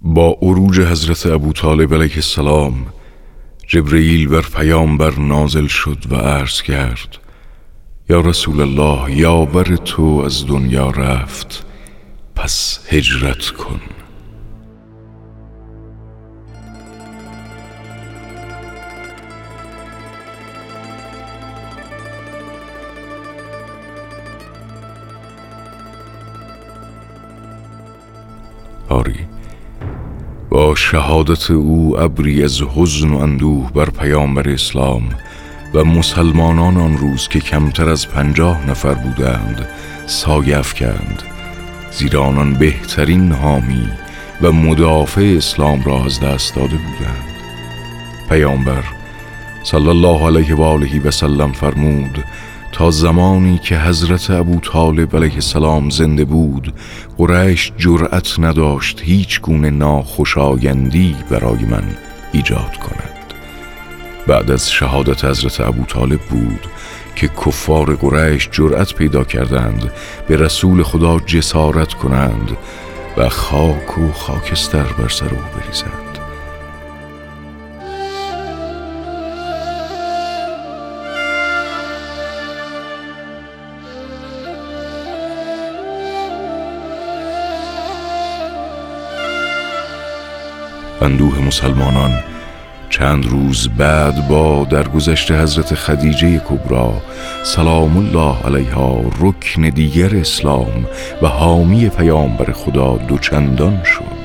با عروج حضرت ابوطالب علیه السلام جبرئیل بر پیامبر نازل شد و عرض کرد: یا رسول الله، یاور تو از دنیا رفت، پس هجرت کن. آری، با شهادت او ابری از حزن و اندوه بر پیامبر اسلام و مسلمانان آن روز که کمتر از 50 نفر بودند سایه افکند، زیرا آنان بهترین حامی و مدافع اسلام را از دست داده بودند. پیامبر صلی الله علیه و آله و سلم فرمود: تا زمانی که حضرت ابوطالب علیه السلام زنده بود، قریش جرأت نداشت هیچ گونه ناخوشایندی برای من ایجاد کند. بعد از شهادت حضرت ابوطالب بود که کفار قریش جرأت پیدا کردند به رسول خدا جسارت کنند و خاک و خاکستر بر سر او بریزند. اندوه مسلمانان چند روز بعد با درگذشت حضرت خدیجه کبری سلام الله علیها رکن دیگر اسلام و حامی پیامبر خدا دوچندان شد.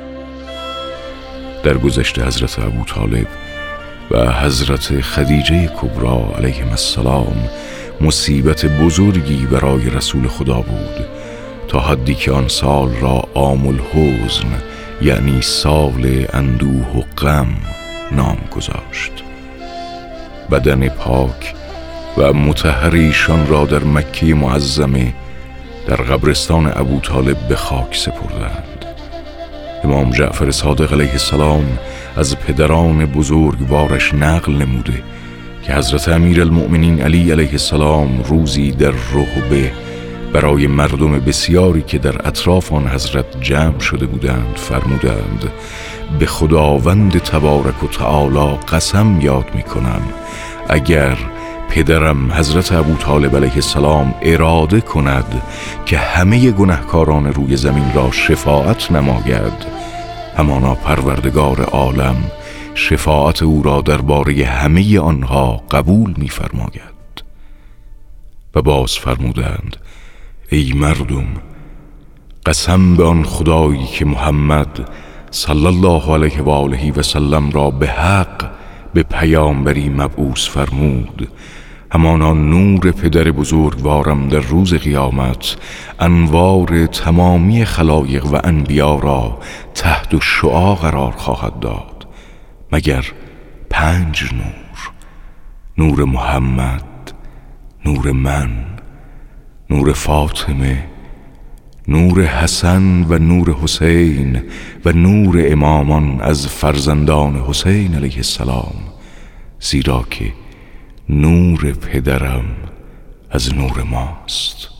درگذشت حضرت ابوطالب و حضرت خدیجه کبری علیهم السلام مصیبت بزرگی برای رسول خدا بود، تا حدی که آن سال را عام الحزن، یعنی سال اندوه و غم نام گذاشت. بدن پاک و مطهر ایشان را در مکه معظمه در قبرستان ابوطالب به خاک سپردند. امام جعفر صادق علیه السلام از پدران بزرگوارش نقل نموده که حضرت امیرالمؤمنین علی علیه السلام روزی در رهبه برای مردم بسیاری که در اطراف آن حضرت جمع شده بودند فرمودند: به خداوند تبارک و تعالی قسم یاد می کنم اگر پدرم حضرت ابوطالب علیه السلام اراده کند که همه گناهکاران روی زمین را شفاعت نماید، همانا پروردگار عالم شفاعت او را درباره همه آنها قبول می فرماید. و باز فرمودند: ای مردم، قسم به آن خدایی که محمد صلی الله علیه و آله و سلم را به حق به پیامبری مبعوث فرمود، همانا نور پدر بزرگوارم در روز قیامت انوار تمامی خلایق و انبیا را تحت الشعاع قرار خواهد داد، مگر 5 نور: نور محمد، نور من، نور فاطمه، نور حسن و نور حسین و نور امامان از فرزندان حسین علیه السلام، زیرا که نور پدرم از نور ماست.